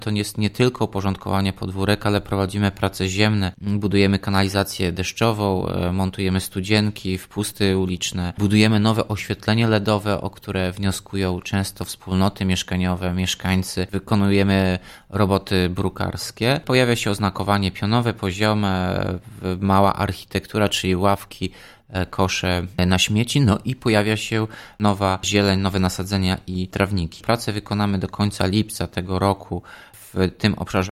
To jest nie tylko uporządkowanie podwórek, ale prowadzimy prace ziemne. Budujemy kanalizację deszczową, montujemy studzienki, wpusty uliczne. Budujemy nowe oświetlenie LEDowe, o które wnioskują często wspólnoty mieszkaniowe, mieszkańcy. Wykonujemy roboty brukarskie. Pojawia się oznakowanie pionowe, poziome, mała architektura, czyli ławki, kosze na śmieci, no i pojawia się nowa zieleń, nowe nasadzenia i trawniki. Pracę wykonamy do końca lipca tego roku w tym obszarze